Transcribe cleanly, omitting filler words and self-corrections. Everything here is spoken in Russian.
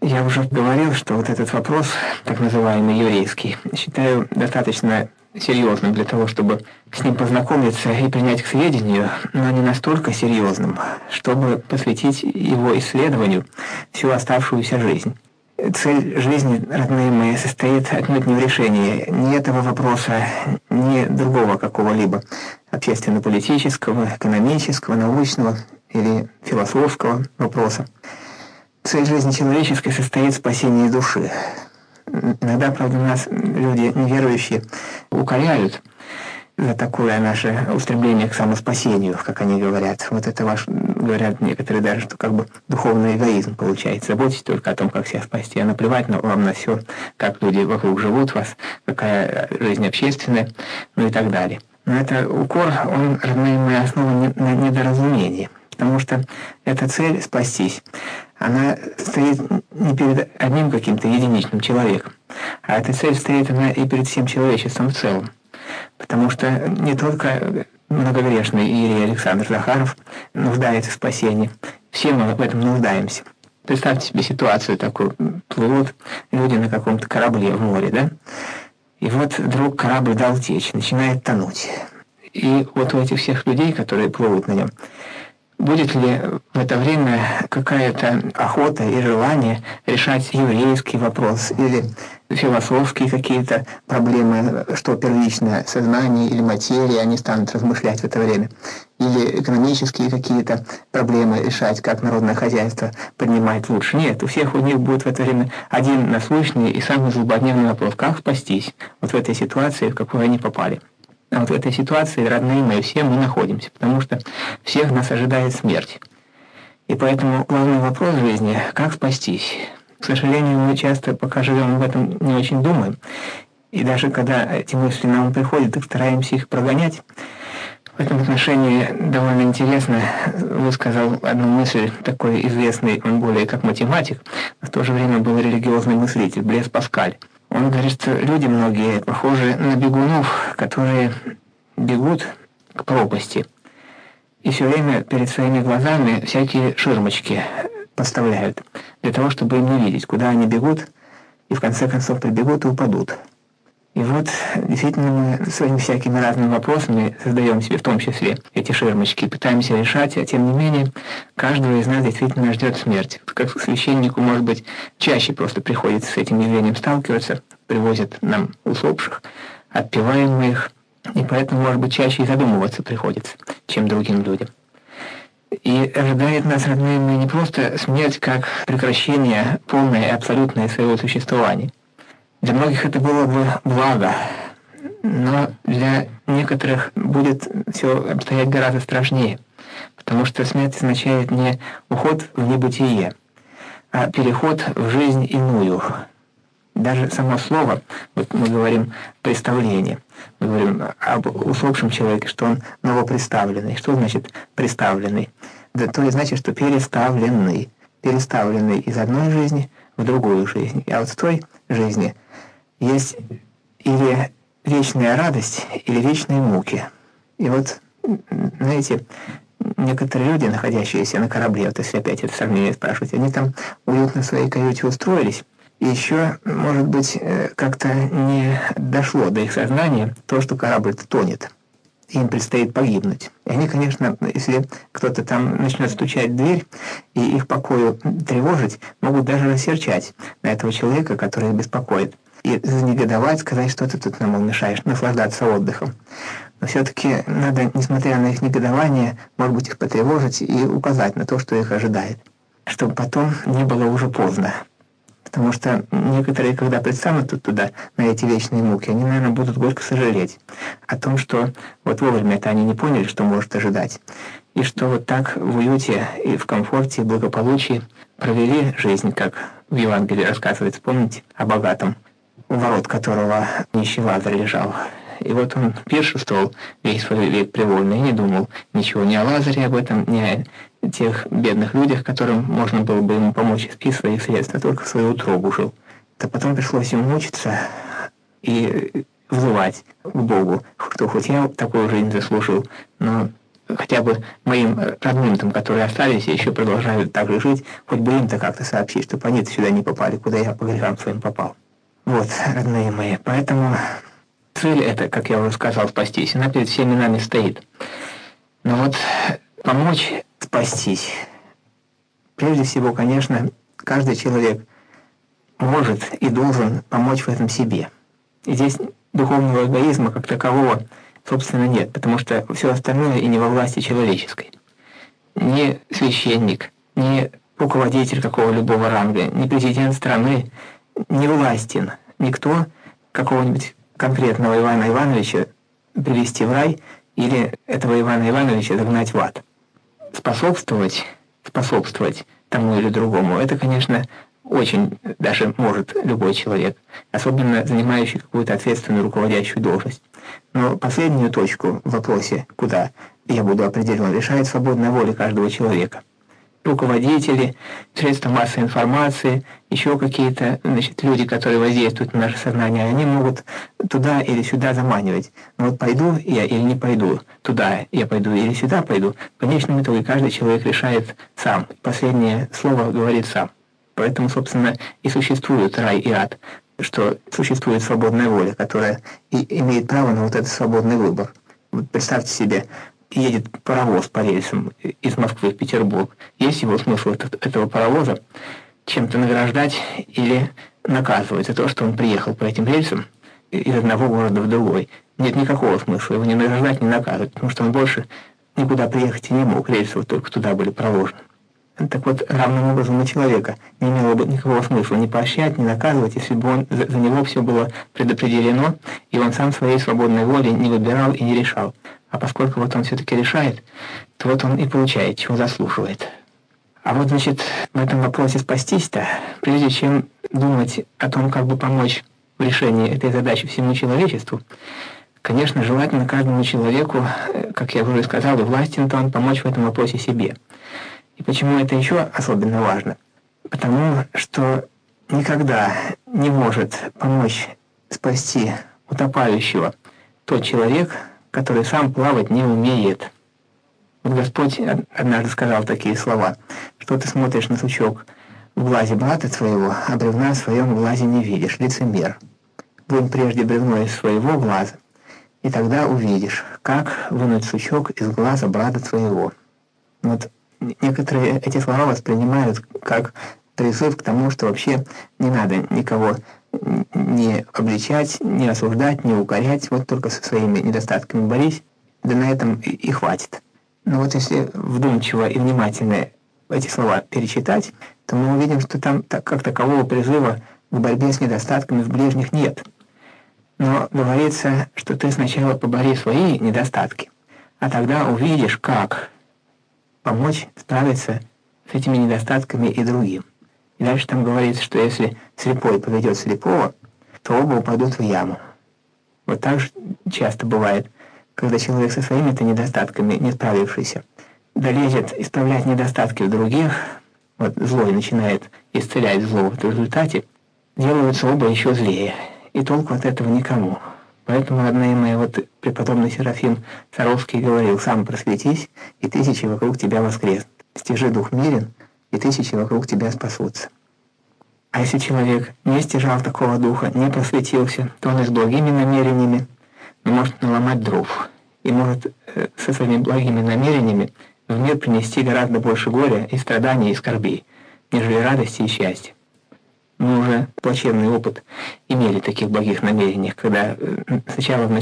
Я уже говорил, что вот этот вопрос, так называемый еврейский, считаю достаточно серьезным для того, чтобы с ним познакомиться и принять к сведению, но не настолько серьезным, чтобы посвятить его исследованию всю оставшуюся жизнь. Цель жизни, родные мои, состоит отнюдь не в решении ни этого вопроса, ни другого какого-либо общественно-политического, экономического, научного или философского вопроса. Цель жизни человеческой состоит в спасении души. Иногда, правда, нас люди неверующие укоряют за такое наше устремление к самоспасению, как они говорят. Вот это говорят некоторые даже, что как бы духовный эгоизм получается. Заботьтесь только о том, как себя спасти, а наплевать вам на все, как люди вокруг живут вас, какая жизнь общественная, ну и так далее. Но это укор, он, родные мои, основан на недоразумении, потому что эта цель спастись, она стоит не перед одним каким-то единичным человеком, а эта цель стоит она и перед всем человечеством в целом. Потому что не только многогрешный иерей Александр Захаров нуждается в спасении, все мы в этом нуждаемся. Представьте себе ситуацию такую, плывут люди на каком-то корабле в море, да? И вот вдруг корабль дал течь, начинает тонуть. И вот у этих всех людей, которые плывут на нем, будет ли в это время какая-то охота и желание решать еврейский вопрос или философские какие-то проблемы, что первичное сознание или материя, они станут размышлять в это время, или экономические какие-то проблемы решать, как народное хозяйство поднимать лучше. Нет, у всех у них будет в это время один насущный и самый злободневный вопрос: как спастись вот в этой ситуации, в какую они попали. А вот в этой ситуации, родные мои, все мы находимся, потому что всех нас ожидает смерть. И поэтому главный вопрос в жизни – как спастись? К сожалению, мы часто, пока живем в этом, не очень думаем. И даже когда эти мысли нам приходят, так стараемся их прогонять. В этом отношении довольно интересно высказал одну мысль такой известный, он более как математик, но в то же время был религиозный мыслитель, Блез Паскаль. Он говорит, что люди многие похожи на бегунов, которые бегут к пропасти. И все время перед своими глазами всякие ширмочки поставляют, для того, чтобы им не видеть, куда они бегут, и в конце концов прибегут и упадут. И вот действительно мы своими всякими разными вопросами создаем себе в том числе эти ширмочки, пытаемся решать, а тем не менее каждого из нас действительно ждет смерть. Как священнику, может быть, чаще просто приходится с этим явлением сталкиваться, привозят нам усопших, отпеваем мы их, и поэтому, может быть, чаще и задумываться приходится, чем другим людям. И ожидает нас, родные мои, не просто смерть как прекращение полное и абсолютное своего существования. Для многих это было бы благо, но для некоторых будет все обстоять гораздо страшнее, потому что смерть означает не уход в небытие, а переход в жизнь иную. Даже само слово, вот мы говорим «представление», мы говорим об усопшем человеке, что он новоприставленный. Что значит «приставленный»? Да то и значит, что переставленный из одной жизни в другую жизнь. А вот в той жизни есть или вечная радость, или вечные муки. И вот, знаете, некоторые люди, находящиеся на корабле, вот если опять это сравнение спрашивать, они там уютно в своей каюте устроились, и еще, может быть, как-то не дошло до их сознания то, что корабль-то тонет. Им предстоит погибнуть. И они, конечно, если кто-то там начнет стучать в дверь и их покою тревожить, могут даже рассерчать на этого человека, который их беспокоит. И занегодовать, сказать, что ты тут нам мешаешь, наслаждаться отдыхом. Но все-таки надо, несмотря на их негодование, может быть, их потревожить и указать на то, что их ожидает, чтобы потом не было уже поздно. Потому что некоторые, когда предстанут туда, на эти вечные муки, они, наверное, будут горько сожалеть о том, что вот вовремя-то они не поняли, что может ожидать, и что вот так в уюте и в комфорте и благополучии провели жизнь, как в Евангелии рассказывается, помните, о богатом, у ворот которого нищий Лазарь лежал. И вот он пиршествовал весь свой век привольно и не думал ничего ни о Лазаре об этом, ни о тех бедных людях, которым можно было бы ему помочь из своих средств, а только свою утробу жил. То потом пришлось ему мучиться и взывать к Богу, что хоть я такую жизнь заслужил, но хотя бы моим родным, там, которые остались и еще продолжают так же жить, хоть бы им-то как-то сообщить, чтобы они сюда не попали, куда я по грехам своим попал. Вот, родные мои, поэтому цель это, как я уже сказал, спастись, она перед всеми нами стоит. Но вот помочь спастись, прежде всего, конечно, каждый человек может и должен помочь в этом себе. И здесь духовного эгоизма как такового, собственно, нет, потому что все остальное и не во власти человеческой. Ни священник, ни руководитель какого-либо ранга, ни президент страны не властен никто какого-нибудь конкретного Ивана Ивановича привести в рай или этого Ивана Ивановича загнать в ад. Способствовать тому или другому, это, конечно, очень даже может любой человек, особенно занимающий какую-то ответственную руководящую должность. Но последнюю точку в вопросе, куда я буду определен, решает свободная воля каждого человека. Руководители, средства массовой информации, еще какие-то люди, которые воздействуют на наше сознание, они могут туда или сюда заманивать. Но вот пойду я или не пойду, туда я пойду или сюда пойду, в конечном итоге каждый человек решает сам. Последнее слово говорит сам. Поэтому, собственно, и существует рай и ад, что существует свободная воля, которая и имеет право на вот этот свободный выбор. Вот представьте себе, едет паровоз по рельсам из Москвы в Петербург. Есть его смысл этого паровоза чем-то награждать или наказывать за то, что он приехал по этим рельсам из одного города в другой? Нет никакого смысла его ни награждать, ни наказывать, потому что он больше никуда приехать и не мог, рельсы вот только туда были проложены. Так вот, равным образом на человека не имело бы никакого смысла ни поощрять, ни наказывать, если бы за него все было предопределено, и он сам своей свободной волей не выбирал и не решал. А поскольку вот он все-таки решает, то вот он и получает, чего заслуживает. А вот, значит, в этом вопросе спастись-то, прежде чем думать о том, как бы помочь в решении этой задачи всему человечеству, конечно, желательно каждому человеку, как я уже сказал, и властен-то он помочь в этом вопросе себе. И почему это еще особенно важно? Потому что никогда не может помочь спасти утопающего тот человек, который сам плавать не умеет. Вот Господь однажды сказал такие слова, что ты смотришь на сучок в глазе брата своего, а бревна в своем глазе не видишь, лицемер. Вынь прежде бревно из своего глаза, и тогда увидишь, как вынуть сучок из глаза брата своего. Вот некоторые эти слова воспринимают как призыв к тому, что вообще не надо никого не обличать, не осуждать, не укорять, вот только со своими недостатками борись, да на этом и хватит. Но вот если вдумчиво и внимательно эти слова перечитать, то мы увидим, что там как такового призыва к борьбе с недостатками в ближних нет. Но говорится, что ты сначала побори свои недостатки, а тогда увидишь, как помочь справиться с этими недостатками и другим. И дальше там говорится, что если слепой поведет слепого, то оба упадут в яму. Вот так же часто бывает, когда человек со своими-то недостатками, не справившийся, долезет исправлять недостатки в других, вот злой начинает исцелять зло, в результате делаются оба еще злее. И толку от этого никому. Поэтому, родные мои, вот преподобный Серафим Саровский говорил: «Сам просветись, и тысячи вокруг тебя воскреснут. Стяжи дух мирен, и тысячи вокруг тебя спасутся». А если человек не стяжал такого духа, не просветился, то он и с благими намерениями может наломать дров. И может со своими благими намерениями в мир принести гораздо больше горя и страданий и скорбей, нежели радости и счастья. Мы уже плачевный опыт имели таких благих намерений, когда сначала в